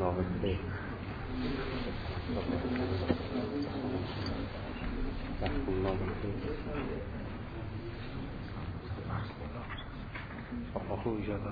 الله بخیر. الله بخیر. آخو اجازه.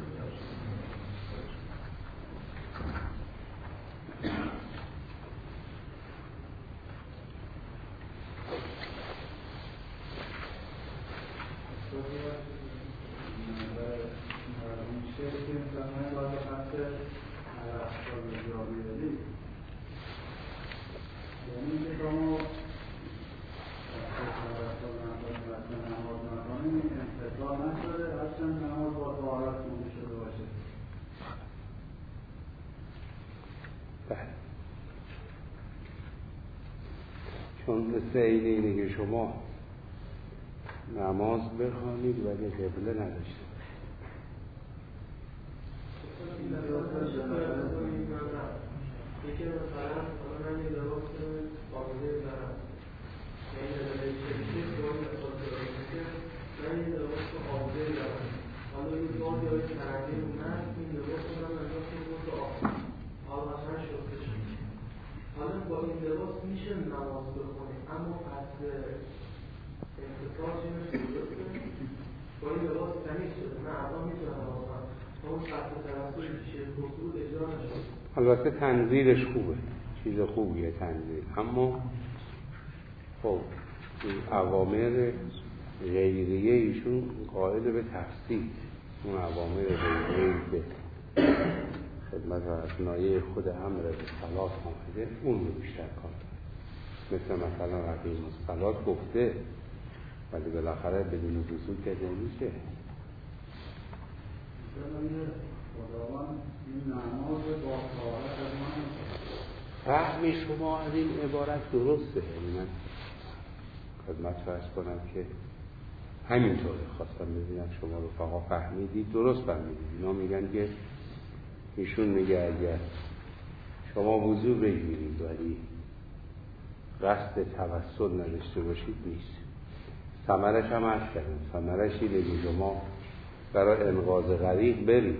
چون مثل اینه که شما نماز بخوانید ولی قبله نداشته حالا با این لباس میشه نماز بخونیم، اما پس انتظار با این لباس تمیز شده، نه الان میتونم نماز کنم، اون سخت توسط شیخ گفتگو اجرا نشد. البته تنظیرش خوبه، چیز خوبیه تنظیر، اما خب اوامر غیریه ایشون قائل به تفصیل، اون اوامر غیریه که خدمت و اثنایه خود امر به صلات آمده اون رو بیشتر کار داره. مثلا اقیم الصلات گفته ولی بالاخره بدون وضو که نمیشه. خداوند این نماز با طهارت از من فهمی شما از این عبارت درسته. یعنی من خدمت فرض کنم که همینطوره، خواستم ببینم شما رو فقط فهمیدید، درست فهمیدید. اینا میگن که ایشون میگه اگر شما وضو بگیرید ولی قصد توسل نداشته باشید نیست. ثمرش هم عرض کردم، ثمرش اینه که شما برای انقاذ غریق برید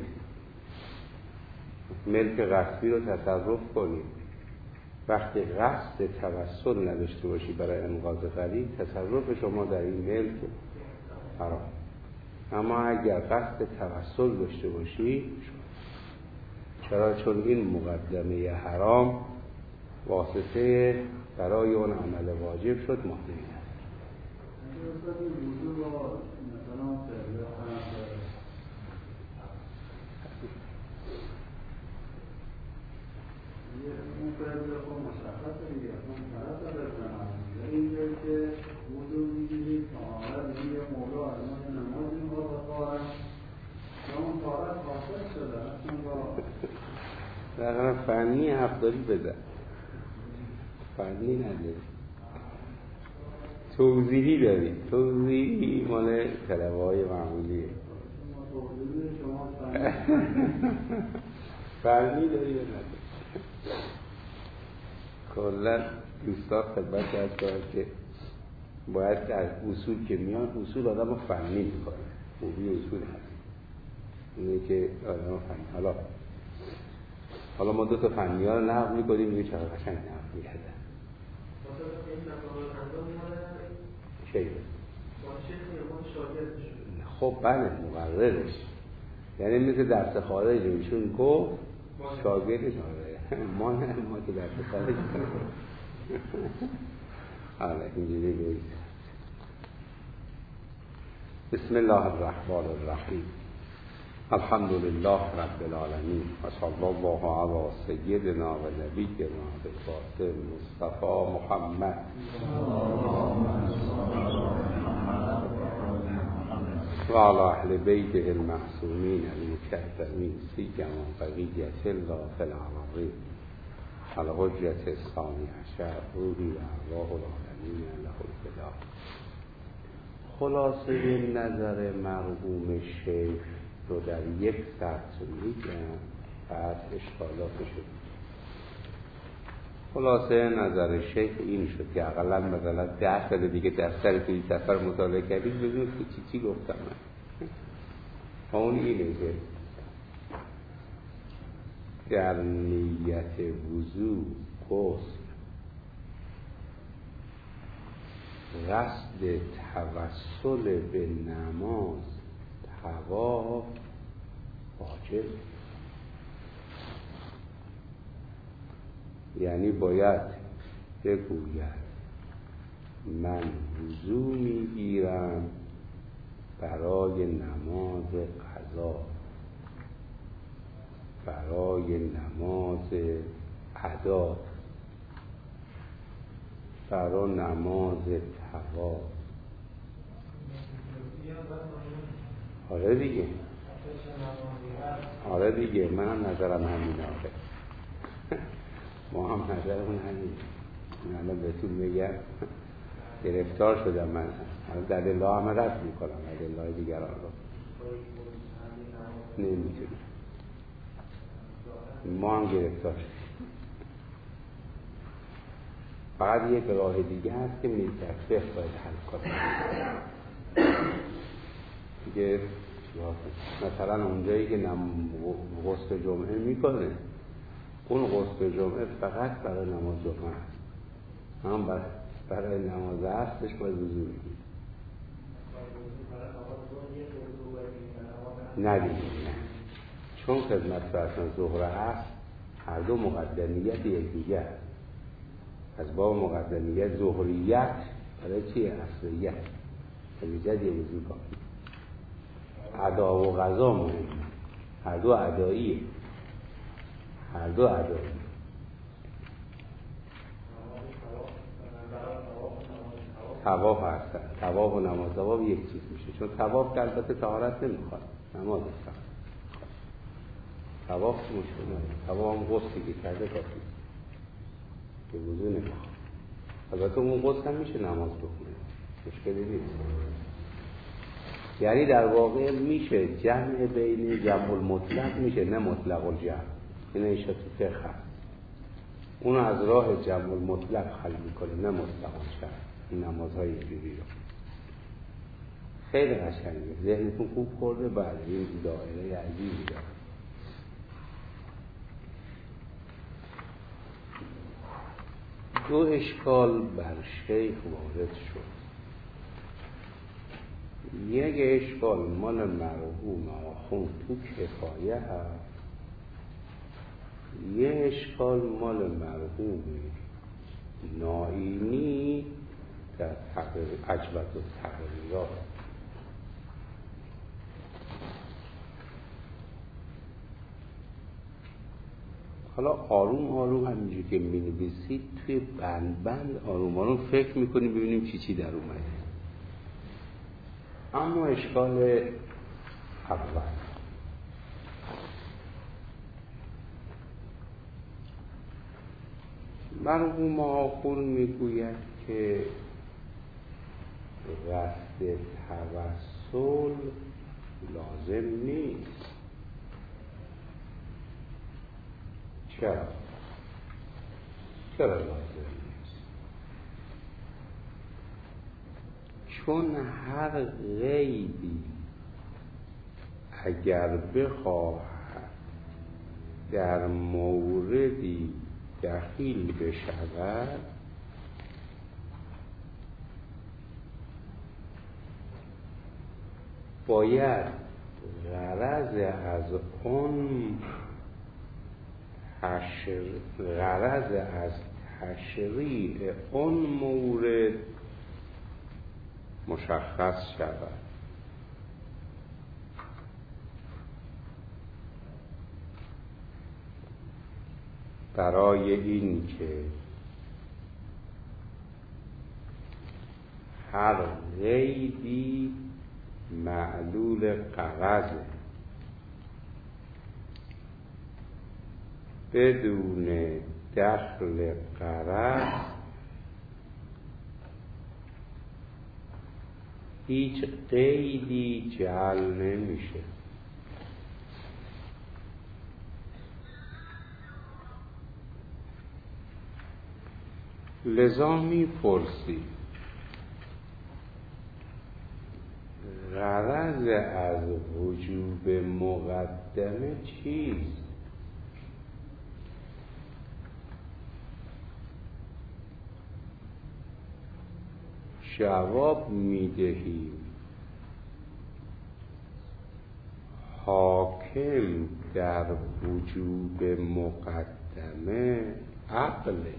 ملک قصدی رو تصرف کنید. وقتی قصد توسل نداشته باشید برای انقاذ غریق، تصرف شما در این ملک حرام. اما اگر قصد توسل داشته باشید، چرا؟ چون این مقدمه حرام واسطه برای اون عمل واجب شد مانعی است. اون فرض خود مشخصه دیگه، اون طرف بزنم این که وضو میگیرید طهارت میگه مولا ارمان نماز میخواد با طهارت اون طهارت حاصل شده اصلا در فنی حفظاری بده، فنی نداری، توضیحی داری، توضیحی مال طلبه های معمولیه. فنی داری یا نداری؟ کلا دوستان خدمت کرد که باید از اصول که میان، اصول آدم رو فنی میکنه، خوبی اصول هست اینه که آدم رو فنی. حالا ما دو تا فنی ها رو نقل میکنیم، میگه چقدر قشنگ نقل میکردن. چه؟ خب بله مقررش، یعنی مثل درس خارج ایشون گفت شاگردش ما نه، ما که درس خارج حالا اینجوری بگید. بسم الله الرحمن الرحیم. الحمد لله رب العالمین و صلی الله علی سیدنا و نبینا القاسم مصطفی محمد و علی اهل بیته المعصومین المکرمین سیما بقیة الله فی الارضین الحجة الثانی عشر روحی و ارواح العالمین له الفداء. خلاصه نظر مرحوم شیخ رو در یک سطر میگم، بعد اشکالاتش رو. خلاصه نظر شیخ این شد که اقلا مثلا 10 سال دیگه دفتر توی سفر مطالعه کردید بدونید که چی گفتم من. اون اینه که در نیت وضو غسل قصد توسل به نماز طواف واجب، یعنی باید بگوید من وضو میگیرم برای نماز قضا، برای نماز ادا، برای نماز طواف. آره دیگه منم نظرم همینه. آره ما هم نظرمون همینه. من الان بهتون میگم گرفتار شدم. من دلیل ها همه رد میکنم، دلیل های دیگران رو نمیتونیم. ما هم گرفتار شدیم. فقط یک راه دیگه هست که میترفه باید حل کنم دیگه. مثلا اونجایی که غسل جمعه میکنه، اون غسل جمعه فقط برای نماز جمعه هست، هم برای نماز عصرش باید وضو بگیرید. نه دیگه نه، چون خدمت فرسان ظهر عصر هر دو مقدمیت یکدیگه هست. از باب مقدمیت ظهریت برای چیه؟ عصریت. نمیزد یه وضو کافی. ادا و قضا مهمه، هر دو اداییه، هر دو اداییه. طواف هستن، طواف و نماز طواف یک چیز میشه، چون طواف که البته طهارت نمیخواد، نماز میخواد. طواف مشکل نداره، طواف هم غسلی که کرده کافی که وضو نمیخواد. البته اون غسل هم میشه نماز بخونه، مشکلی نیست. یعنی در واقع میشه جمع بین جمع المطلق میشه، نه مطلق الجمع. این ایشه تو فقه هست، اونو از راه جمع المطلق حل میکنه، نه مطلق الجمع. این نمازهای اینجوری رو خیلی قشنگه، ذهنتون خوب خورده. بعد این دائره عزیزی داره. دو اشکال بر شیخ وارد شد. یک اشکال مال مرحوم آخوند تو کفایه هست، یک اشکال مال مرحوم نائینی در عجبت و تحریرات. حالا آروم آروم همینجور که می نویسید توی بند بند آروم آروم فکر میکنیم ببینیم چی در اومده. اما اشکال اول، مرحوم آخون میگوید که قصد توسل لازم نیست. چرا لازم نیست؟ چون هر غیبی اگر بخواهد در موردی دخیل بشود، باید غرض از تشریع اون مورد مشخص شود. برای این که هر غیبی معلول غرضه، بدون دخل غرض هیچ قیدی جعل نمیشه. لذا میپرسی غرض از وجوب مقدمه چیست؟ جواب میدهیم. حاکم در وجوب مقدمه عقله.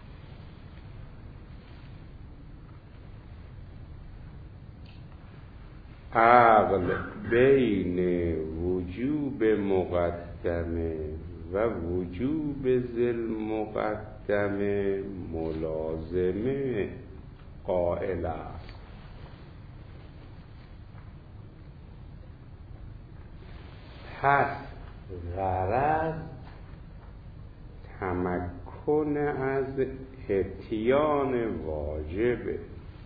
عقل بین وجوب مقدمه و وجوب ذی مقدمه ملازمه قائل است. پس غرض تمکن از اتیان واجبه.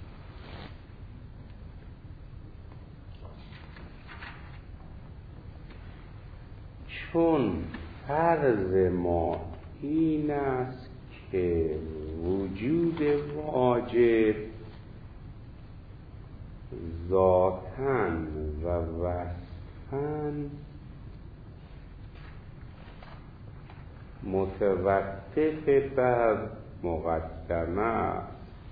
چون فرض ما این است که وجود واجب ذاتاً و وصفاً متوقف بر مقدمه است.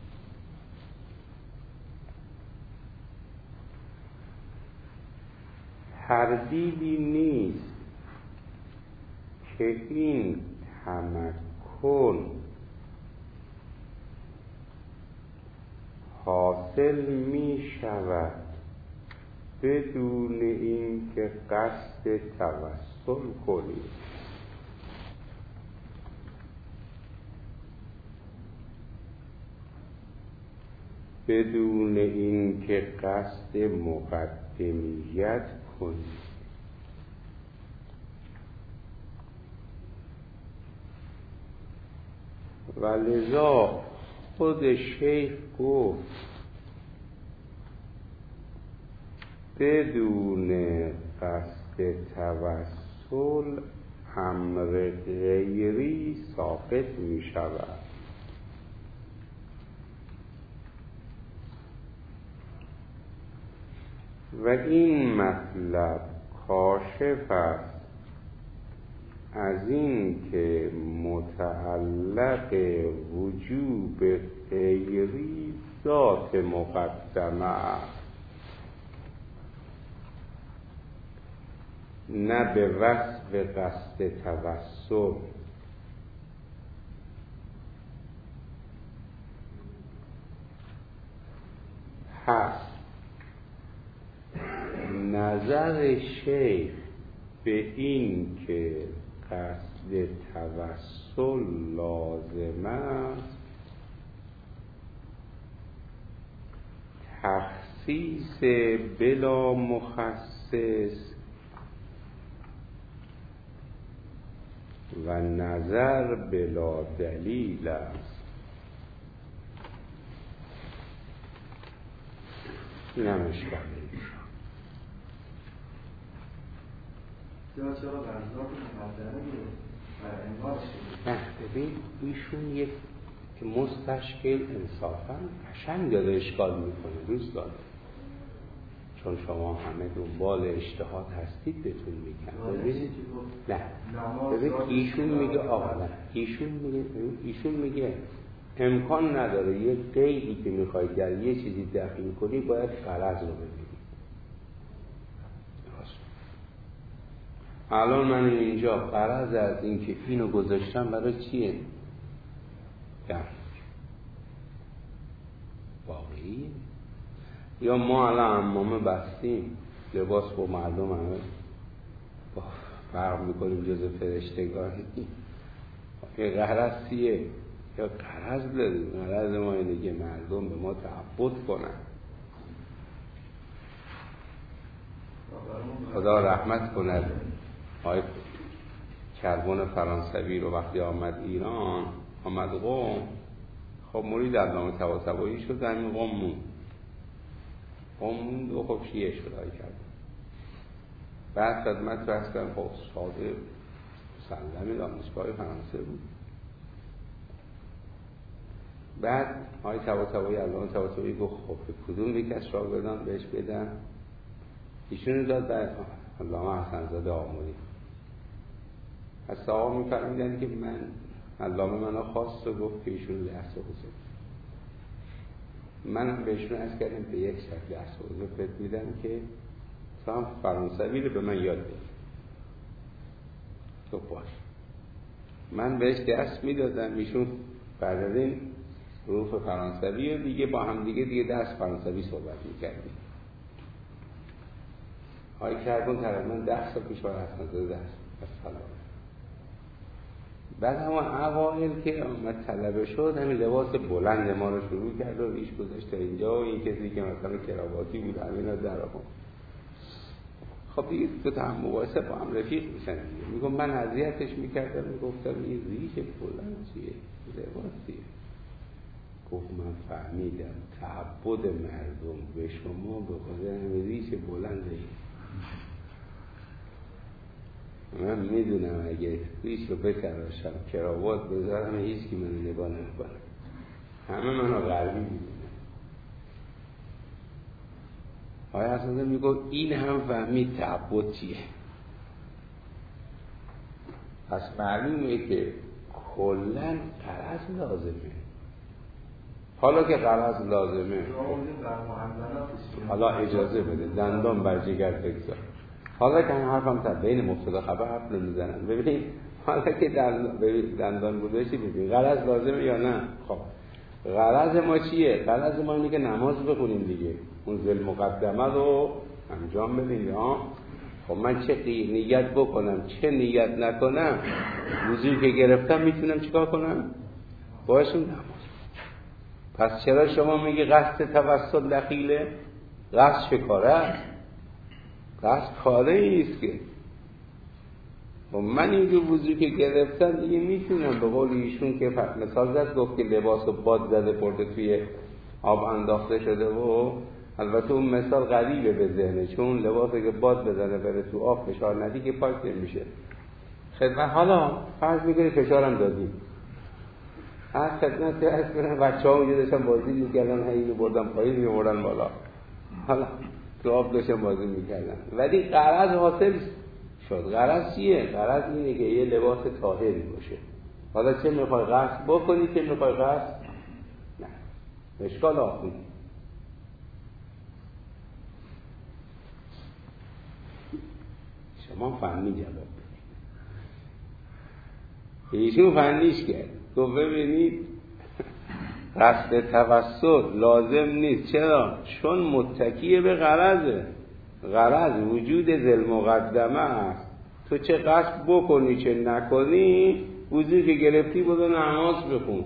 تردیدی نیست که این تمکن حاصل می شود بدون این که قصد توسل کنید. بدون این که قصد مقدمیت کنید. و لذا خود شیخ گفت بدون قصد توسل امر غیری ساقط می شود. و این مطلب کاشف است از این که متعلق وجوب غیری ذات مقدمه است، نه به وصف قصد توسل. پس نظر شیخ به این که قصد توسل لازم است تخصیص بلا مخصص و نظر بلا دلیل است. این هم اشکاله. چرا غرضات مقدمه بر انگار شده؟ نه ببین ایشون یک مستشکل انصافا قشنگ داره اشکال میکنه. دوست داره چون شما همه دنبال اجتهاد هستید بهتون میگم. ببینید نه ببین ایشون میگه آقا نه ایشون میگه امکان نداره یه قیدی که میخوای در یه چیزی دخیل کنی باید غرض رو ببینی. الان من اینجا غرض از این که اینو گذاشتم برای چیه؟ واقعی؟ یا ما الان عمامه بستیم لباس با مردم همه فرق میکنیم جز فرشتگانی. یه غرض چیه؟ یا غرض داریم. غرض ما اینه که مردم به ما تعبد کنن. خدا رحمت کند آقای کربن فرانسوی رو وقتی آمد ایران، آمد قم، خب مرید علامه طباطبایی شد، همین قم موند و خب شیعه شد های کرد. بعد خدمت رست کردن، خب ساده مسلمی دانشگاه فرانسه بود. بعد آقای طباطبایی علامه طباطبایی گفت خب کدوم یک از شاگردان بهش بدن؟ ایشون داد به علامه حسن‌زاده آموری. از صحابه می‌فرمودن که من علامه منو خواست و گفت که ایشون درس بخونه. من بهشون عرض کردم به یک شکل درس بهت میدم که تو هم فرانسوی رو به من یاد بده. تو باش. من بهش درس میدادم، ایشون بعد از این حروف فرانسوی و دیگه با هم دیگه درس فرانسوی صحبت میکردیم. آقای کربون تقریبا 10 سال پیش برای حسن زاده درس اصلا. بعد همون اوائل که آمد طلبه شد همین لباس بلند ما رو شروع کرد و ریش گذاشت تا اینجا و این کسی که مثلا کراواتی بود همین رو در آقا. خب دیگه تو تا هم مباحثه با هم رفیق میشن دیگه. میگم من اذیتش میکردم، میگفتم این ریش بلند چیه؟ لباس چیه؟ گفت من فهمیدم تعبد مردم به شما به خاطر همین ریش بلنده. من میدونم اگه ریش رو بتراشم کراوات بذارم هیچ کی منو نگاه نمیکنه، همه منو غربی میدونم. آقای حسن میگه این هم فهمید تعبد چیه. پس معلومه که کلن غرض لازمه. حالا که غرض لازمه حالا اجازه بده دندان بر جگر بگذار. حالا که این حرفم تا بین مبتدا خبر حرف نمیزنن. ببینید حالا که دندان بوده چی ببینید غرض لازمه یا نه؟ خب غرض ما چیه؟ غرض ما اینه که نماز بخونیم دیگه، اون ذل مقدمه رو انجام بدیم. ها خب من چه نیت بکنم چه نیت نکنم، وضوئی که گرفتم میتونم چیکار کنم؟ باشون نماز. پس چرا شما میگی قصد توسل دخیله؟ قصد چه کاره است؟ قصد کاره ایست که و من اینجور وضوئی که گرفتم دیگه میتونم به قول ایشون که مثال زد، گفت که لباس و باد زده برده توی آب انداخته شده و البته اون مثال غریبه به ذهنه، چون لباسی که باد بزنه بره تو آب فشار ندی که پاک نمیشه. خدمت حالا فرض میکنی فشارم دادی، هر خدمت که از کنم بچه ها اونجا داشتن بازی میکردن، اینو بردن پایین میبردن بالا، حالا تو آب داشتن بازی میکردن، ولی غرض حاصل شد. غرض چیه؟ غرض اینه که یه لباس طاهری باشه. حالا چه میخوای قصد بکنی چه میخوای قصد نه، اشکال آخونی. شما فنی جواب بدید. ایشون فنیش کرد، تو ببینید قصد توسل لازم نیست. چرا؟ چون متکیه به غرضه. غرض وجود ذل مقدمه است. تو چه قصد بکنی چه نکنی، وضوئی که گرفتی برو نماز بخون.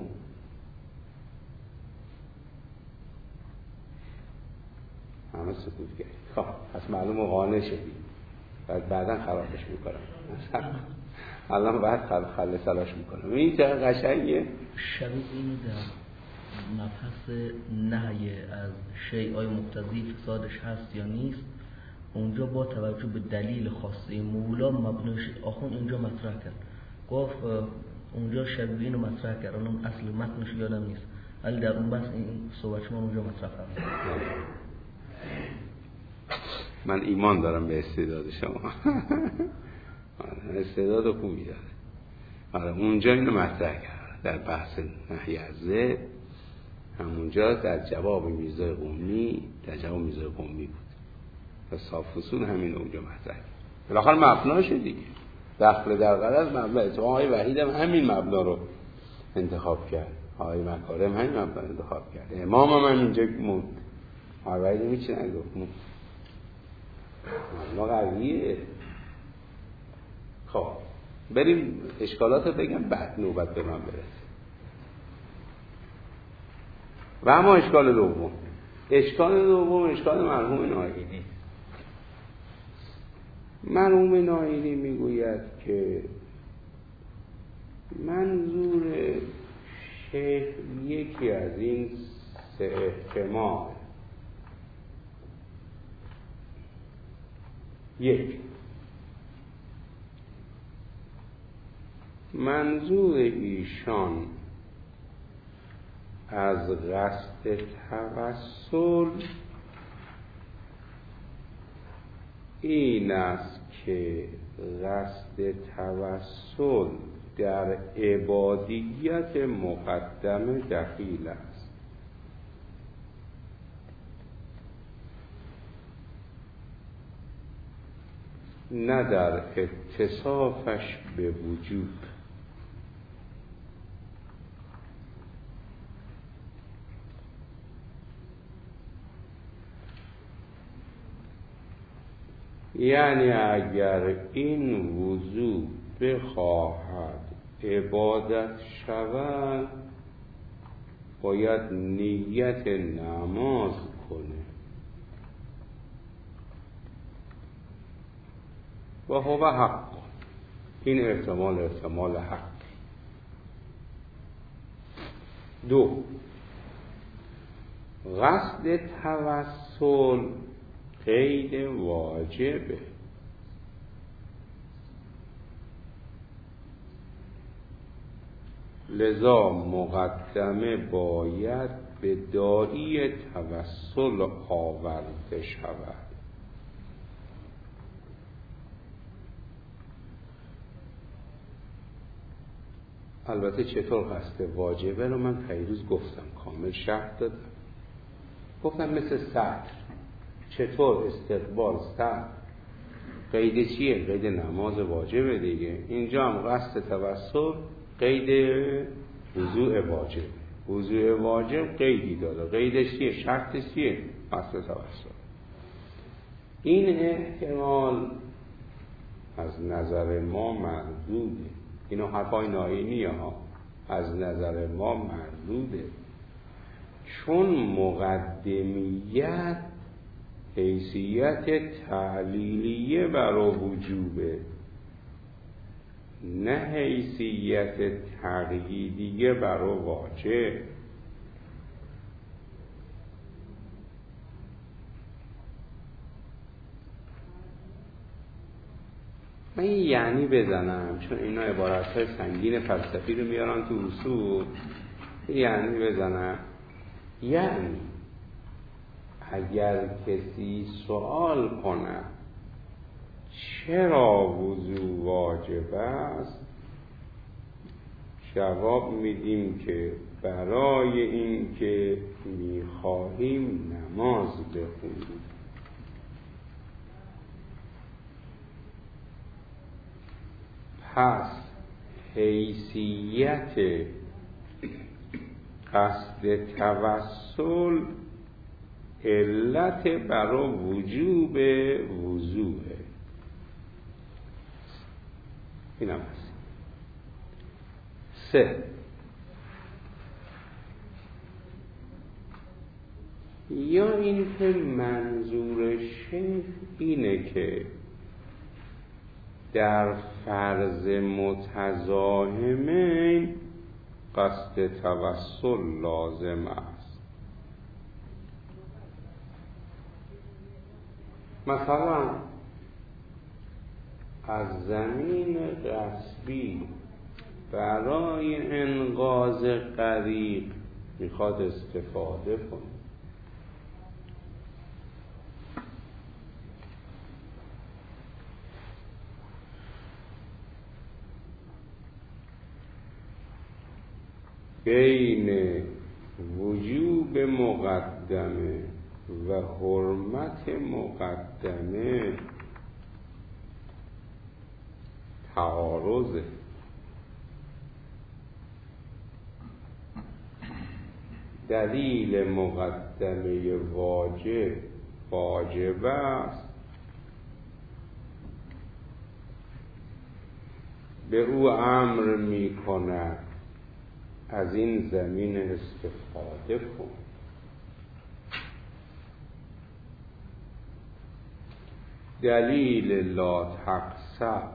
همه سکوت کرد. خب پس معلومه قانع شدی، بعدا خرابش میکنم. الان بعد خلصلاش میکنم. این چه قشنگه. شبیه اینو در مبحث نهی از شیء آیا مقتضی فسادش هست یا نیست، اونجا با توجه به دلیل خاصه مولا مبناش آخوند اونجا مطرح کرد. گفت اونجا شبیه اینو مطرح کرد، الان اصل متنش یادم نیست، ولی در اون بحث این صحبت شما اونجا مطرح کرد. من ایمان دارم به استعداد شما. استعداد خوبی داره. حالا اونجا اینو مطرح کرد در بحث نهی از ذل، همونجا در جواب میرزای قمی، در جواب میرزای قمی بود و صاف فصول همین اونجا مطرح کرد. بالاخره مبناشه دیگه، دخل در غرض مبنا. اتفاقا آقای وحید هم همین مبنا رو انتخاب کرد، آقای مکارم همین مبنا انتخاب کرد، امام هم اینجا موند. آقای وحید میچه نگفت موند مبنا قویه. خب بریم اشکالات رو بگم بعد نوبت به من برسه. و اما اشکال دوم، اشکال مرحوم نایینی. مرحوم نایینی میگوید که منظور شیخ یکی از این سه احتمال: یک، منظور ایشان از قصد توسل این است که قصد توسل در عبادیت مقدمه دخیل است. نه در اتصافش به وجوب. یعنی اگر این وضو بخواهد عبادت شود باید نیت نماز کنه و هو حق. این احتمال حق. 2 قصد توسل قید واجبه. لذا مقدمه باید به داعی توسل آورده شود. البته چطور قصد واجبه رو من پیروز گفتم، کامل شرح دادم. گفتم مثل سطر، چطور استقبال سطر قید چیه؟ قید نماز واجبه دیگه. اینجا هم قصد توسل قید وضوء واجب. وضوء واجب قیدی داره. قیدش چیه؟ شرطش چیه؟ قصد توسل. این احتمال از نظر ما مردوده. اینو حرفای ناینی ها، از نظر ما مردوده، چون مقدمیت حیثیت تعلیلیه برای وجوبه، نه حیثیت تقییدیه برای واجب. من یعنی بزنم، چون اینا عبارت‌های سنگین فلسفی رو میارن تو اصول. یعنی بزنم، یعنی اگر کسی سوال کنه چرا وضو واجب است، جواب میدیم که برای این که میخواهیم نماز بخونیم. پس حیثیت قصد توسل علت برای وجوب وضوءه. این هم هست. 3 یا این که منظور شیخ اینه که در فرض متزاحمین قصد توسل لازم است. مثلا از زمین غصبی برای انقاذ غریق میخواد استفاده کنه، بین وجوب مقدمه و حرمت مقدمه تعارضه. دلیل مقدمه واجب است، به او امر می کند از این زمین استفاده کن. دلیل لا تقصب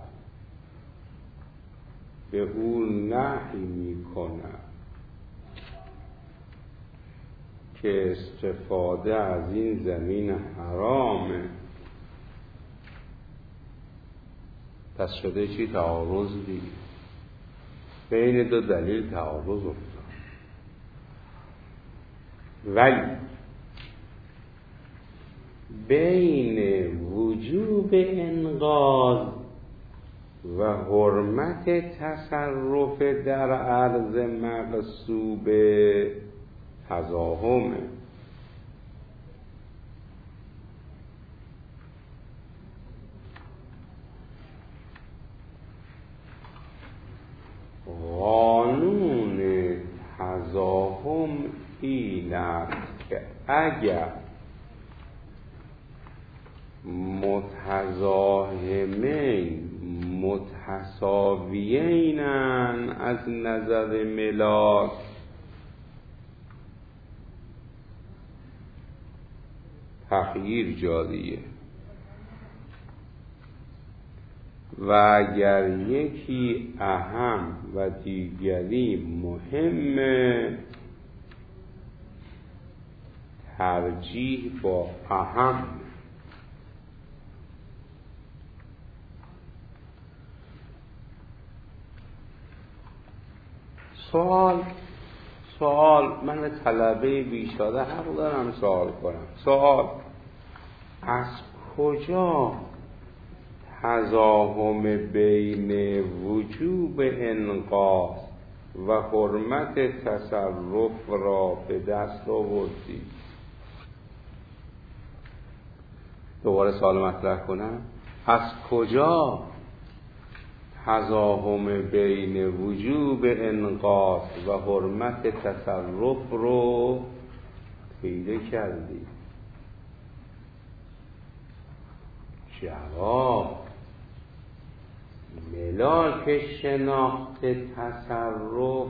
به او نهی می کند که استفاده از این زمین حرامه. پس شده چی؟ تعارض دیگه. بین دو دلیل تعارض افتاد. ولی بین وجوب انقاذ و حرمت تصرف در عرض مغصوب تزاحمه. این است که اگر متزاحمین متساویینن از نظر ملاک، تغییر جاریه، و اگر یکی اهم و دیگری مهمه، ترجیح با اهم. سوال من طلبه بیچاره حق دارم سوال کنم. سوال: از کجا تزاحم بین وجوب انقاذ و حرمت تصرف را به دست آوردی؟ دوباره سوال مطرح کنم: از کجا تزاحم بین وجوب انقاذ و حرمت تصرف رو پیدا کردی؟ جواب: ملاک شناخت تصرف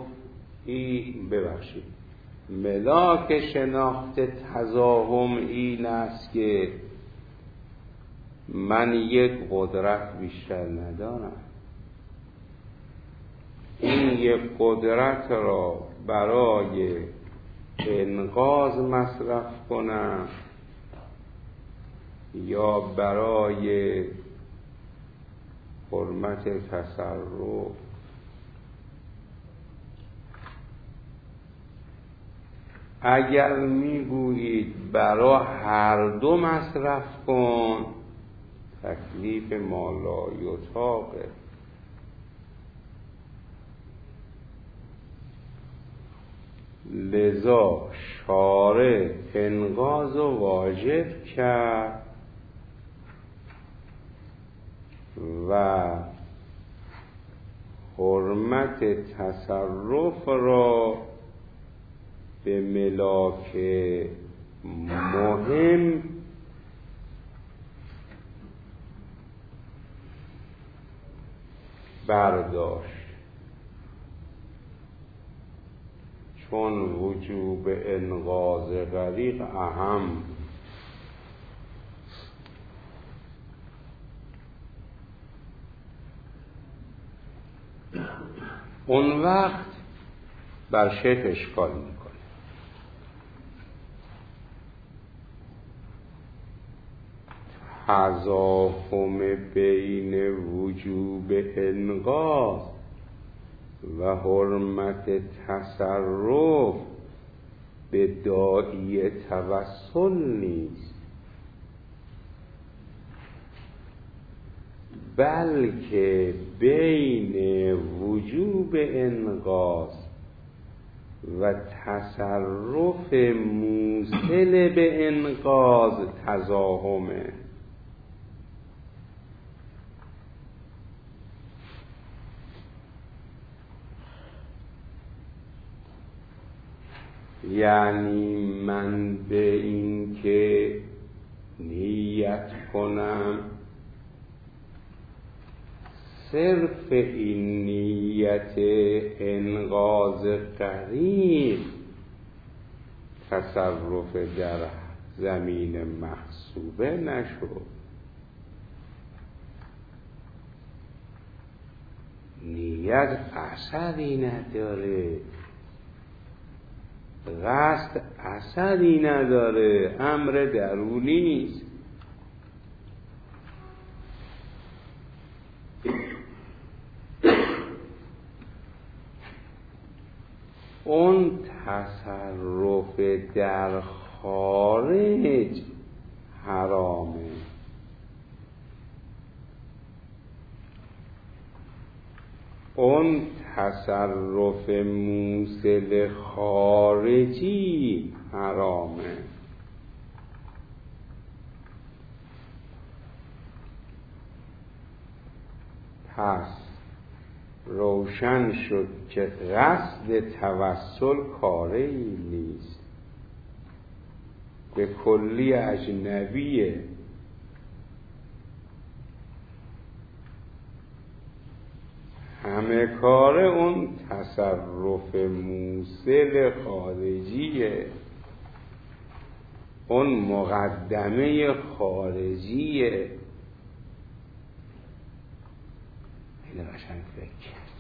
ملاک شناخت تزاحم این است که من یک قدرت بیشتر ندارم، این یک قدرت را برای انقاذ مصرف کنم یا برای حرمت تصرف. اگر میگویید برای هر دو مصرف کن، تکلیف مالایطاقه. لذا شارع انقاذ واجب کرد و حرمت تصرف را به ملاک مهم برداشت، چون وجوب انقاذ غریق اهم. اون وقت بر شیخ اشکال میکنه. تزاحم بین وجوب انقاذ و حرمت تصرف به داعی توسل نیست، بلکه بین وجوب انقاذ و تصرف موصل به انقاذ تزاحمه. یعنی من به این که نیت کنم صرف این نیت انقاذ غریق تصرف در زمین محسوبه نشد. نیت اثری نداره، قصد اثری نداره، امر درونی است. اون تصرف در خارج حرامه. اون تصرف موصل خارجی حرامه. پس روشن شد که قصد توسل کاری نیست، به کلی اجنبیه. همه کار اون تصرف موصل خارجیه، اون مقدمه خارجیه. این قشنگ فکر کرد،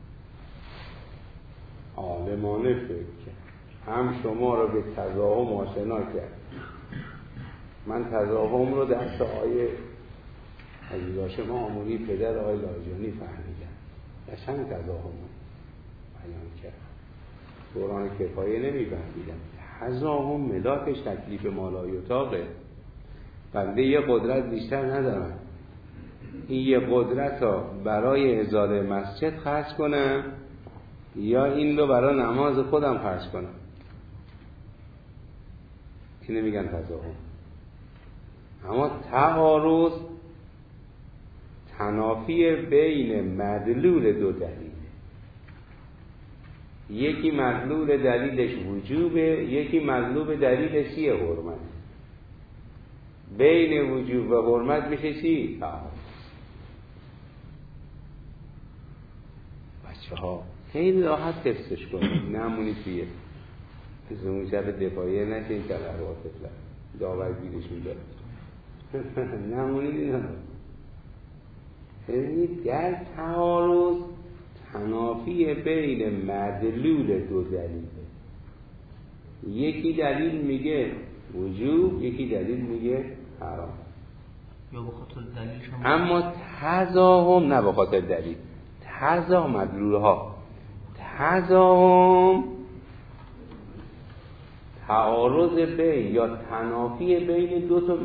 عالمانه فکر کرد، هم شما رو به تضاهم آشنا کرد. من تضاهم رو درس آیه عزیزاشم آموری پدر آقای لاجانی فهمیدم، قشنگ تضاهم بیان کرد. دوران کفایه نمی‌فهمیدم. تضاهم ملاکش تکلیف مالایتاقه. بنده یه قدرت بیشتر ندارم، این یه قدرت رو برای ازاله مسجد خرج کنم یا این رو برای نماز خودم خرج کنم. اینه میگن تضاهم. اما تعارض تنافی بین مدلول دو دلیل، یکی مدلول دلیلش وجوبه، یکی مدلول دلیلش چیه؟ حرمت. بین وجوب و حرمت میشه چی؟ تعارض. بچه ها خیلی راحت حفظش کنید، نمونید توی اون شب دفاعیه نشین که الارواح طفله داور گیرش میده. نمونید اینا. یعنی در تعارض تنافی بین مدلول دو دلیله، یکی دلیل میگه وجوب، یکی دلیل میگه حرام، یا به خاطر دلیل شما. اما تضاهم نه به خاطر دلیل. تضاهم مدلولها، تضاهم تعارض بین یا تنافی بین دو تا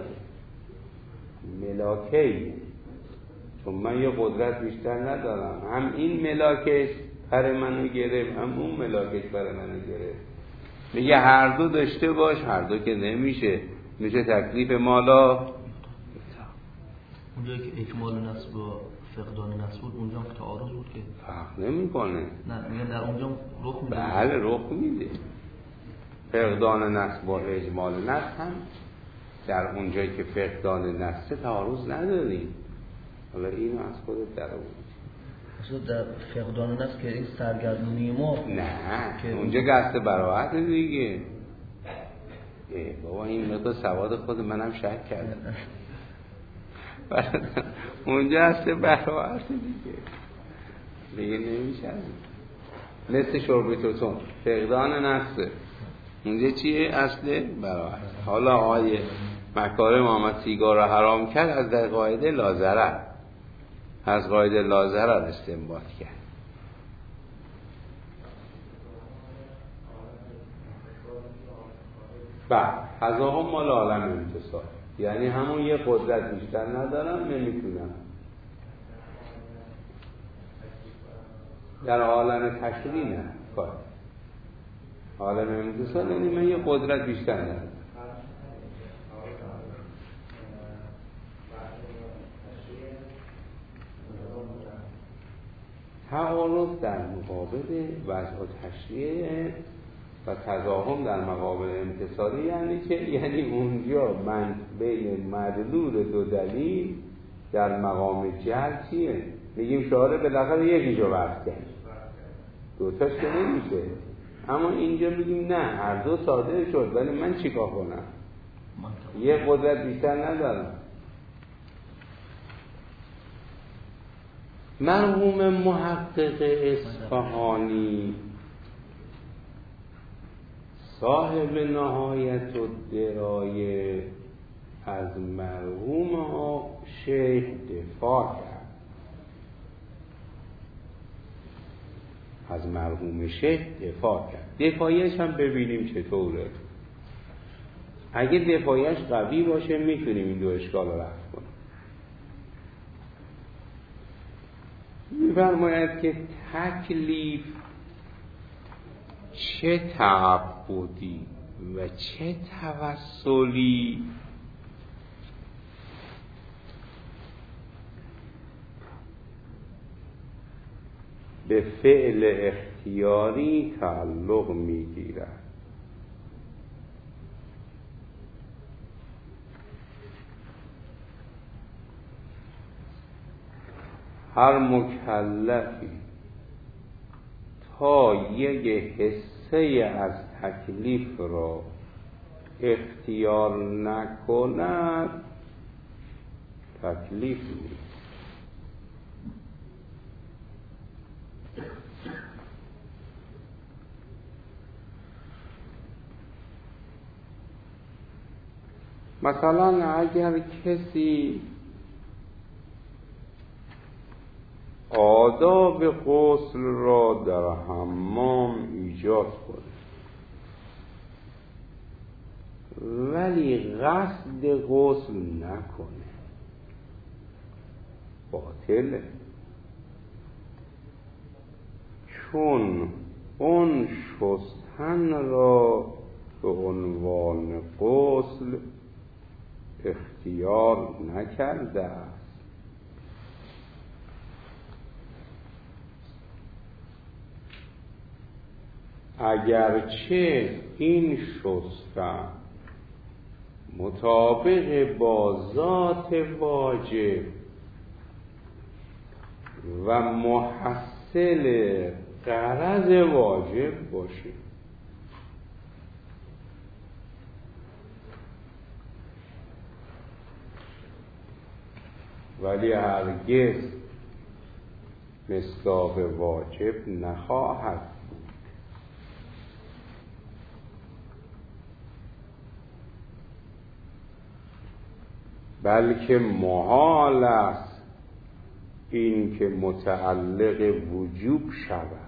ملاکه. چون من یه قدرت بیشتر ندارم، هم این ملاکش پر منو گرفت، هم اون ملاکش پر منو گرفت. میگه هر دو داشته باش، هر دو که نمیشه، میشه تکلیف مالا. اونجایی که اکمال نسب و فقدان نسب بود، اونجا که تعارض بود که فرق نمیکنه. نه میگه در اونجا رخ میده. بله رخ میده. فقدان نسب و اجمال نسب هم در اونجایی که فقدان نسب تعارض نداریم. حالا اینو از خودت در آورد. در فقدان نسب که این سرگردونی ما نه که اونجا قصد براحت دیگه. بابا این مقدار سواد خود منم شک کردم. اونجا قصد براحت دیگه نمیشه. مثل شرب توتون فقدان نسب، اونجا چیه؟ اصل براحت. حالا آیه مکارم آمد سیگار رو حرام کرد، از در قاعده لازره، از قاعده لازره استنباط کرد. بعد تضاهم مال عالم امتصال، یعنی همون یه قدرت بیشتر ندارم، نمیتونم. در عالم تشریع نه کار. عالم امتصال یعنی من یه قدرت بیشتر ندارم. تعارض در مقابل وضع تشریع و تضاهم در مقابل امتصالی یعنی چه؟ یعنی اونجا من بین مدلول دو دلیل در مقام جل چیه؟ میگیم شعاره بالاخره یکیشو وقت کرد، دوتاش که نمیشه. اما اینجا میگیم نه، هر دو صادر شد، ولی من چیکار کنم؟ یه قدرت بیشتر ندارم. مرحوم محقق اصفهانی صاحب نهایت الدرایه از مرحوم شیخ دفاع کرد. از مرحوم شیخ دفاع کرد. دفاعیش هم ببینیم چطوره. اگه دفاعیش قوی باشه میتونیم این دو اشکال رو رفع کنیم. می‌فرماید که تکلیف چه تعبدی و چه توسلی به فعل اختیاری تعلق می‌گیرد. هر مکلفی تا یک حصه از تکلیف را اختیار نکند تکلیف نیست. مثلا اگر کسی آداب غسل را در حمام ایجاد کنه ولی قصد غسل نکنه باطله، چون اون شستن را به عنوان غسل اختیار نکرده است. اگرچه این شستن مطابق با ذات واجب و محصل غرض واجب باشه، ولی هرگز مصداق واجب نخواهد بود. بلکه محال است این که متعلق وجوب شود.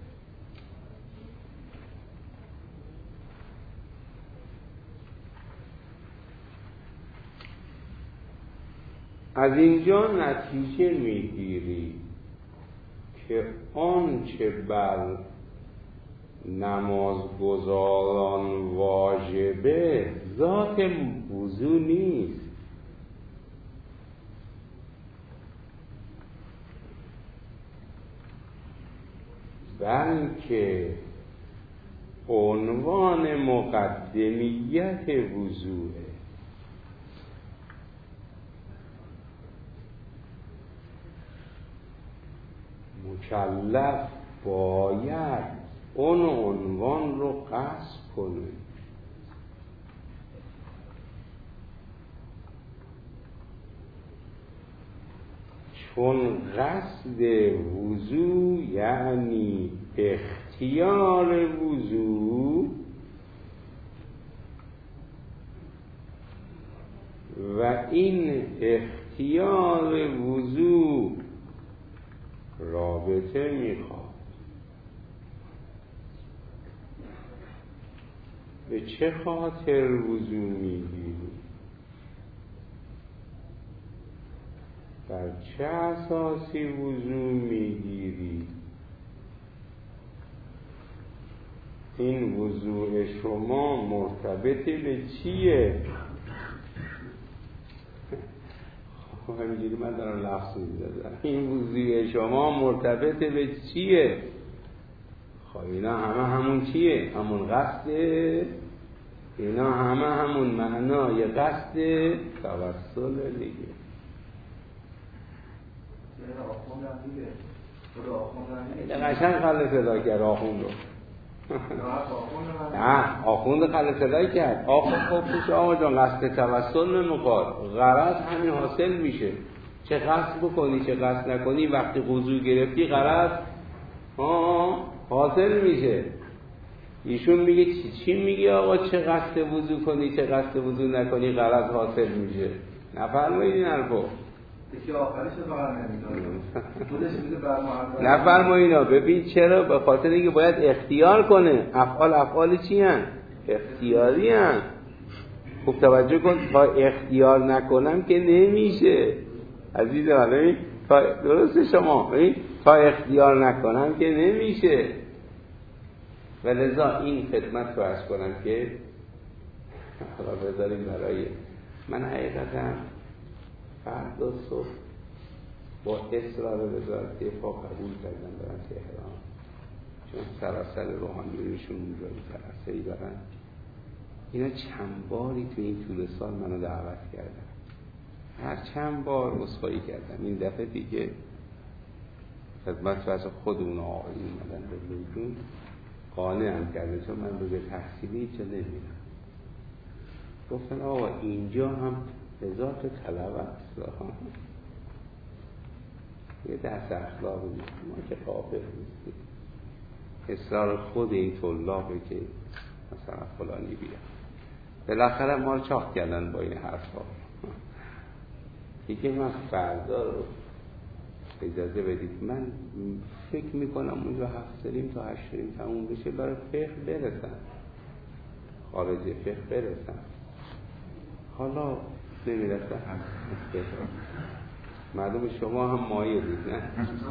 از اینجا نتیجه میگیری که آنچه بر نمازگزاران واجبه ذات وضو نیست، بلکه عنوان مقدمیت وضوئه. مکلف باید اون عنوان رو قصد کنه. چون قصد وضو یعنی اختیار وضو و این اختیار وضو رابطه میخواد. به چه خاطر وضو میگیری؟ بر چه اساسی وضو میگیری؟ این وضوء شما مرتبط به چیه؟ همینجوری من دارم لفظ میزدم. این وضوء شما مرتبط به چیه؟ خب اینا همون چیه؟ همون قصده، اینا همون معنای قصد توسل دیگه. قشنگ خلق صدا کرد آخوند رو. نه آخوند خلق صدا کرد. آخوند خب آقا جان قصد توسل نمیخواد، غرض همین حاصل میشه. چه قصد بکنی چه قصد نکنی وقتی وضو گرفتی غرض حاصل میشه. ایشون میگه چی میگه آقا چه قصد وضو کنی چه قصد وضو نکنی غرض حاصل میشه؟ نفرمایید این حرفو. یکی آخرش رو فقط نمیداره نفرمایید اینا. ببین چرا؟ به خاطر اینکه باید اختیار کنه. افعال چی هن؟ اختیاری هن. خوب توجه کن، تا اختیار نکنم که نمیشه عزیزم. ببین درسته شما، ببین تا اختیار نکنم که نمیشه. و لذا این خدمت رو عرض کنم که حالا بذاریم برای من حقیقتا فردا صبح با اصرار وزارت دفاع قبول کردم برن تهران، چون سراسر روحانیونشون اونجایی جلسه‌ای دارن. اینا چند باری تو این طول سال منو دعوت کردن، هر چند بار عذرخواهی کردم. این دفعه دیگه خدمت از خود اون آقایون اومدن به میدون قانعم کرده، چون من به تحصیلی چه نمیدم. گفتن آقا اینجا هم هزار تا طلب است، یه دست اخلاق نیست، ما که قابل نیستیم. اصرار خود این طلابه که مثلا فلانی بیاد. بالاخره ما رو چاق کردن با این حرفا. دیگه من فردا رو اجازه بدید، من فکر میکنم اونجا 7 تا 8 تموم بشه، برای فقه برسن، خارج فقه برسن. حالا نمیرسن، معلوم شما هم مایه دید نه؟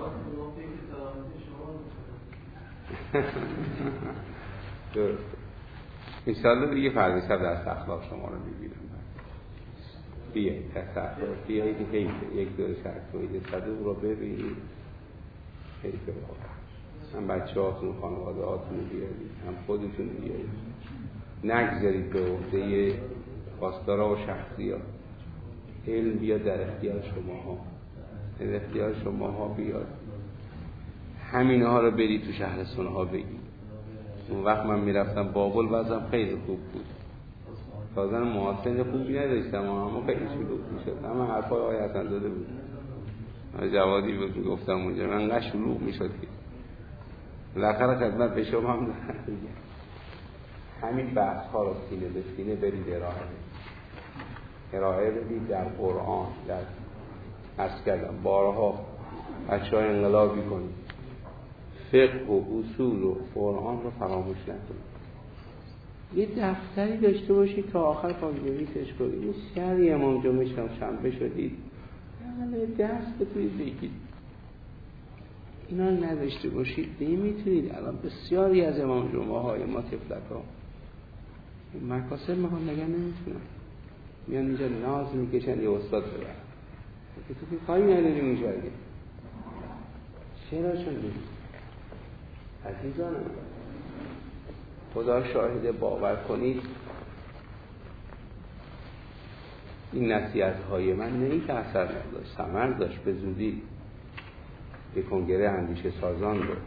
درست. انشاءالله دیگه فردا شب در اخلاق شما رو میبینم. بیایید تصحیح بیایید حیفه، یک دور شرط توید صدوق رو ببینید، حیفه واقعا. هم بچه هاتون خانواده هاتون بیایید، هم خودتون بیایید، نگذارید به عهده خواستارا و شخصی ها. علم بیاد در اختیار شما ها، در اختیار شما ها بیاد. همین ها رو برید تو شهرستان ها بگید. اون وقت من میرفتم بابل وضعم خیلی خوب بود، تازه محاسن خوبی نداشتم، اما خیلی شلوغ میشد، اما حرفای آقای حسن زاده بود، جوادی بود میگفتم اونجا، من انقدر شلوغ میشد که بالاخره خدمت به شما هم دارم. همین بحث ها رو سینه به سینه برید ارائه بدید در قرآن، در کردم بارها بچه های انقلابی کنید، فقه و اصول و قرآن رو فراموش نکنید. یه دفتری داشته باشید تا آخر پاگیریتش کنید. این شهری امام جمعه شنبه شدید، دست بتونید بگید. اینا نداشته باشید نمیتونید. الان بسیاری از امام جمعه های ما طفلت ها مکاسب میخوان نگه نمیتونن، میان اینجا ناز میکشن یه استاد ببرن که تو که کاری نداری میشه. چرا شدید عزیزانم؟ خدا شاهد، باور کنید این نصیحت‌های من نه اینکه اثر نداشت، ثمر داشت. به زودی به کنگره اندیشه سازان رو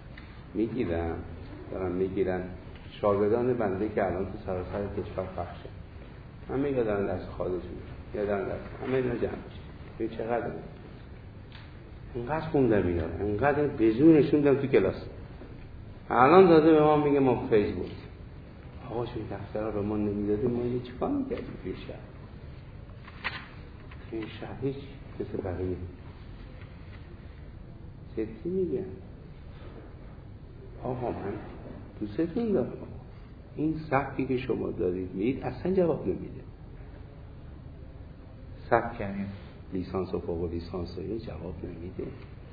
میگیرن شاگردان بنده که الان تو سراسر کشور پخشه، همه یادن دست خالص یادن دست همه اینا جمع میشه. چقدر اینقدر خوندم اینا، اینقدر بزون نشوندم تو کلاس. الان داده به ما میگه ما فیسبوک. آقا چون دفترها به ما نمیدادیم ما اینو چیکار میکردیم توی شهر؟ توی شهر هیچ مثل بقیه. جدی میگم آقا من دوستتون دارم، این سبکی که شما دارید میدید اصلا جواب نمیده. سبک کردیم لیسانس و فوق لیسانس و جواب نمیده.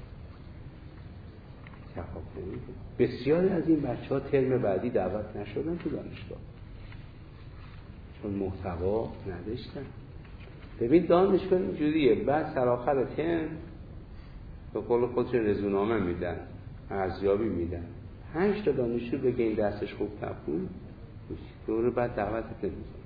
بسیاری از این بچه ها ترم بعدی دعوت نشدن تو دانشگاه چون محتوا نداشتن. ببین دانشگاه اینجوریه، بعد سرآخر ترم به قول خودشون رزومنامه میدن، ارزیابی میدن، 5 تا دانشجو بگه این درسش خوب نبود، دور بعد دعوتت نمیزن.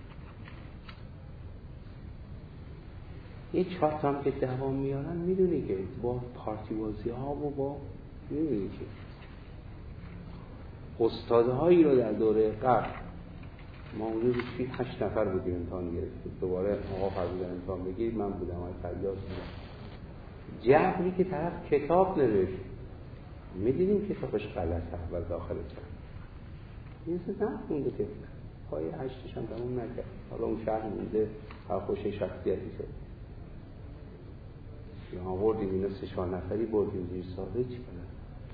یه 4 تا هم که دوام میارن میدونی که با پارتی بازی ها و با میدونی که استادهایی رو در دوره قبل ما اونجا 8 نفر بودیم امتحان گرفتیم، دوباره آقا فرمودن امتحان بگیرید، من بودم آقای فریاد بودم. جبری که طرف کتاب نوشت، میدیدیم کتابش غلطه و داخل کرد نیست، نخونده که پای 8ش هم تموم نکرد. حالا اون شهر مونده خوش شخصیتی شد، یا آوردیم اینا 3-4 نفری بردیم زیر ساده. چی کنن؟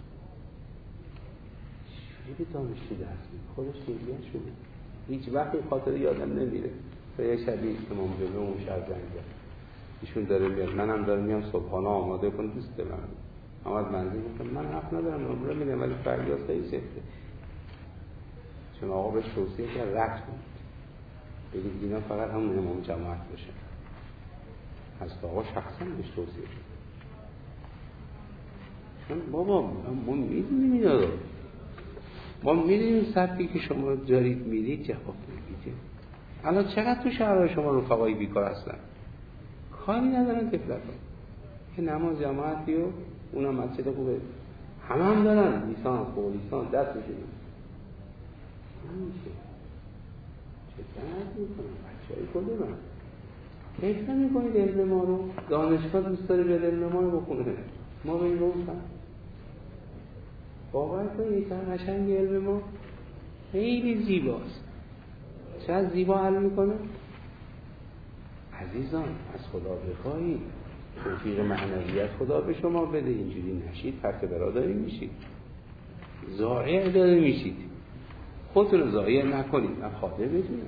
چی به دانشجو درس میده؟ خودش نیلیه شده. هیچ وقت این خاطر یادم نمیره. به یه شبیه امام جمعه اون شهر زنگ زد، ایشون داره میاد، منم دارم میام صبحانه آماده کن دوست دارم. آمد منزل گفتم من حق ندارم نمره میدم ولی فریاد خیلی سفته، چون آقا بهش توصیه کرد رد کن، بگید اینا فقط همون امام جماعت باشه. از آقا شخصا بهش توصیه کرد، چون بابا ما میدونیم اینا رو، ما میدونیم سبکی که شما دارید میدید جواب نمیده. الان چقدر تو شهرهای شما رفقای بیکار هستن، کاری ندارن طفلت ها، که نماز جماعتی و اونم مسجد خوبه، هم دارن لیسانس و لیسانس دستشون نمیشه. چه درد میکنم بچه های خود من کیف نمیکنید علم ما رو؟ دانشگاه دوست داره بیاد علم ما رو بخونه، ما به این روزن باور کنید این قشنگ علم ما خیلی زیباست. چقدر زیبا حل میکنه. عزیزان از خدا بخواهید توفیق معنویت خدا به شما بده، اینجوری نشید پرت برادری میشید، ضایع داره میشید. خودتون رو ضایع نکنید. من خاطر میتونم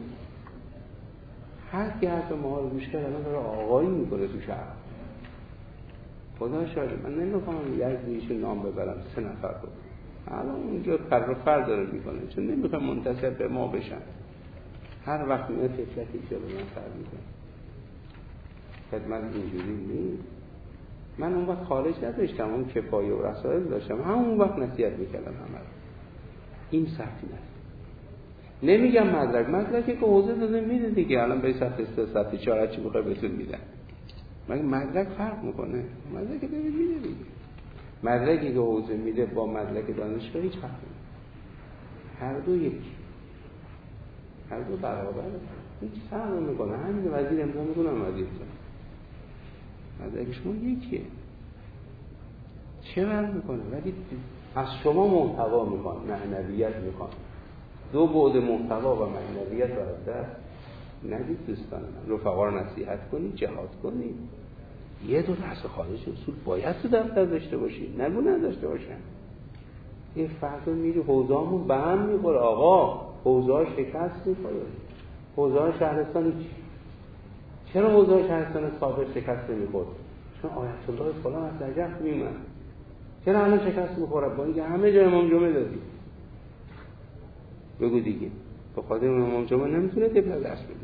هر کی حرف ما رو گوش کرد الان داره آقایی میکنه تو شهر. خدا شاید من نمیخوام یزدیشون نام ببرم 3 نفر رو الان اونجا پر داره میکنه چون نمیخوام منتسب به ما بشن. هر وقت میاد فکرتی که به من سر میکنه خدمت اینجوری نیست. من اون وقت خارج نداشتم، اون کفایه و رسائل داشتم، همون وقت نصیحت میکردم همه رو. این صفی است. نمیگم مدرکی که حوزه داده میده دیگه، الان به صفحه 3 صفحه 4 چی بخوای بهتون میدن. مگه مدرک فرق میکنه؟ مدرک داره میده دیگه. مدرکی که حوزه میده با مدرک دانشگاه هیچ فرقی نمیکنه. هر دو یکی، هر دو برابره، هیچ فرق نمیکنه. همین وزیر امضا میکنه، وزیر مدرک شما یکیه. چه فرق میکنه؟ ولی از شما محتوا میخوان، معنویت میخوان. دو بعد محتوا و معنویت رو از دست ندید دوستان من. رفقا رو نصیحت کنید، جهاد کنید. یه دو درس خارج اصول باید تو دفتر داشته باشید، نگو نداشته باشن. این فردا میری حوزه‌مون به هم میخوره آقا، حوزه‌ها شکست میخوره. حوزه‌های شهرستان چی؟ چرا حوزه‌های شهرستان سابق شکست میخورد؟ چون آیت الله فلان از نجف میومد. چرا الان شکست میخوره؟ با اینکه همه جا امام جمعه دادی. بگو دیگه به خاطر امام جمعه نمیتونه طفل درس بده،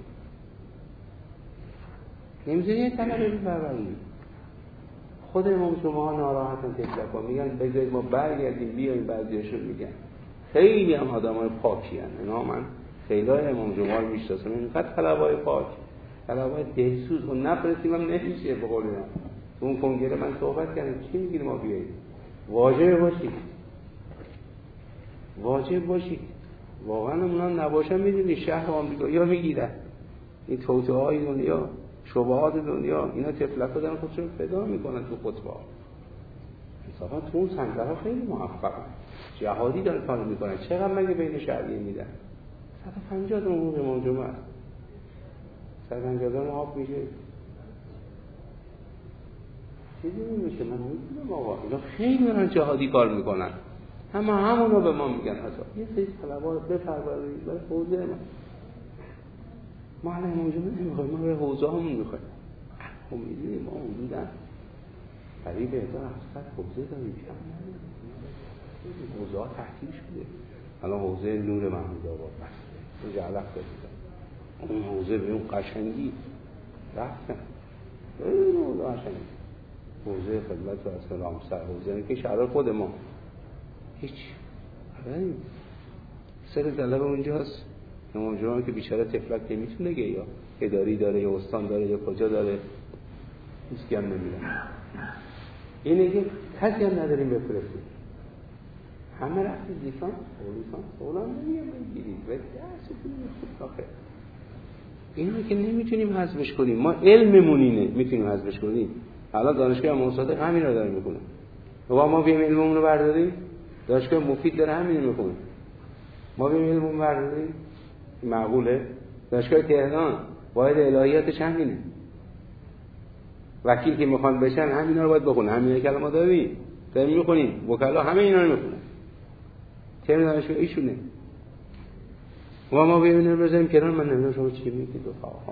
نمیتونه یه طلبه بفرمایید. خود امام جمعه ها ناراحتن طفلکا، میگن بذارید ما برگردیم بیایم. بعضیاشون میگن خیلی هم آدمای پاکی ان، اینا من خیلی های امام جمعه رو میشناسم، اینقدر طلبای پاک، طلبای دلسوز و نفرسیم هم نمیشه. به قول من اون کنگره من صحبت کردم چی میگیم ما بیاییم واجب باشید. واقعا اونا نباشن میدونی شهر آمریکا یا میگیرن. این توطئه‌های دنیا، شبهات دنیا، اینا طفلکا دارن خودشون فدا میکنن تو خطبه. انصافا تو اون سنگرها خیلی موفقن، جهادی دارن کار میکنن. چقدر مگه بین شهریه میدن؟ 150 تا حقوق امام جمعه است. 150 تا آب میشه چیزی نمیشه. من نمیدونم آقا اینا خیلی دارن جهادی کار میکنن، اما همونو به ما میگن حساب یه سری طلبا رو بپرورید برای حوزه ما الان امام جمعه نمیخوایم، ما برای حوزه همون میخوایم. خب میدونیم ما حدودا قریب 1700 حوزه داریم، حوزه ها تحکیل شده. الان حوزه نور محمود آباد بسته، اونجا علق دادیدن، اون حوزه به اون قشنگی رفتن. این حوزه قشنگی، حوزه خدمت و اسلام سر، حوزه که شهر خود ما هیچ خبری سر طلب اونجاست. امام جمعه که بیچاره تفلک نمیتونه گه، یا اداری داره یا استان داره یا کجا داره، هیچ هم نمیره. اینه که کسی هم نداریم بفرستیم. همه رفتید لیسانس اولان نمیگم بگیرید و درستون میخود آخه. اینه که نمیتونیم حذفش کنیم. ما علممون اینه میتونیم حذفش کنیم. حالا دانشگاه امام صادق همین رو داره میکنه. ما بیایم علممون رو برداریم، دانشگاه مفید داره همین رو میکنه. ما بیایم علممون برداریم معقوله؟ دانشگاه تهران باید الهیاتش همینه. وکیل که میخوان بشن همینا رو باید بخونه، همین کلمات داریم میخونیم، وکلا همه اینا رو میخونن. چه دانشگاه ایشونه. ما بیایم اینو بذاریم کنار. من نمیدونم شما چی میگید رفقا.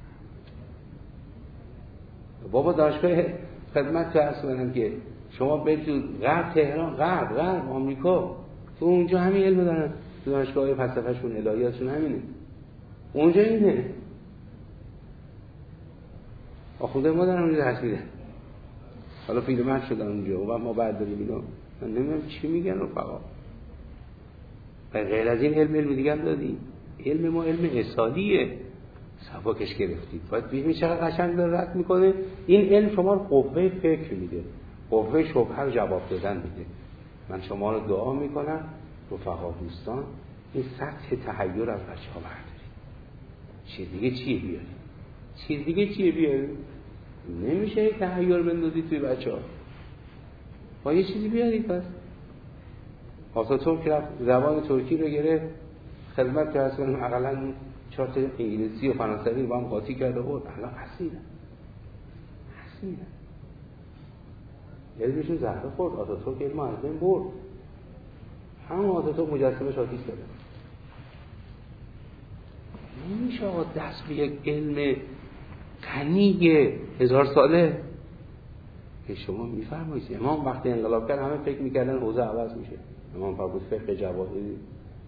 بابا دانشگاه خدمت تو اصلا که شما برید تو غرب تهران، غرب آمریکا، تو اونجا همین علم دارن. تو دانشگاه فلسفه‌شون الهیاتشون همینه. اونجا اینه. آخونده ما دارن اونجا درس میدن. حالا پیرمرد شدن اونجا و ما بعد داریم اینا. من نمیدونم چی میگن رفقا. غیر از این علم دیگه هم دادیم. علم ما علم حسادیه. سبکش گرفتید. باید ببینید چقدر قشنگ داره رد میکنه. این علم شما رو قوه فکر میده، قوه شبهه رو جواب دادن میده. من شما رو دعا میکنم رفقا دوستان این سطح تحیر از بچه‌ها بردارید. چیز دیگه چیه بیارید؟ چیز دیگه چیه بیارید؟ نمیشه تحیر بندازید توی بچه‌ها. با یه چیزی بیارید. پس آتاتورک رفت زبان ترکی رو گرفت، خدمت که از کنیم اقلا 4 تا انگلیسی و فرانسوی رو با هم قاطی کرده بود. الان حسینه علمشون زهره خورد. آتاتورک علم از بین برد. همون آتاتورک مجسمه آتیش داده. نمیشه آقا دست به یک علم غنی 1000 ساله که شما میفرمایید. امام وقتی انقلاب کرد همه فکر میکردن حوزه عوض میشه. امام فرمود فقه جواهری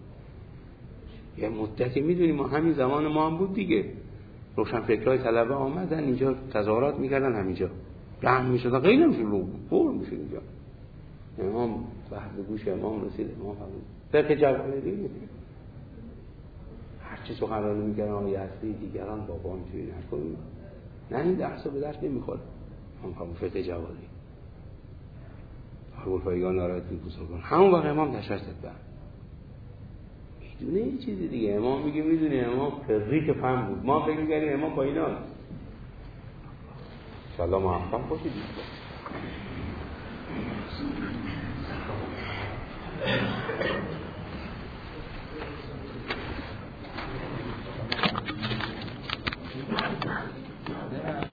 یه مدتی میدونیم ما همین زمان ما هم بود دیگه. روشنفکرای طلبه آمدن اینجا تظاهرات میکردن، همینجا جمع میشدن، خیلی نمیشون پر میشد اینجا. امام بحث گوش امام رسید. امام فرمود فقه جواهری هرچی سخنرانی میکردن آقای اصلی دیگران بابا اینجوری نکنیم، نه این درس رو به درس نمیخوره. امام فرمود فقه جواهری اروپاییان ناراحت می‌بودن. همون وقت امام تشخیص داد. میدونه این چیزی دیگه. امام میگه میدونه امام پریک فهم بود. ما فکر می‌کردیم امام با ایناست. ان شاء الله موفق باشید.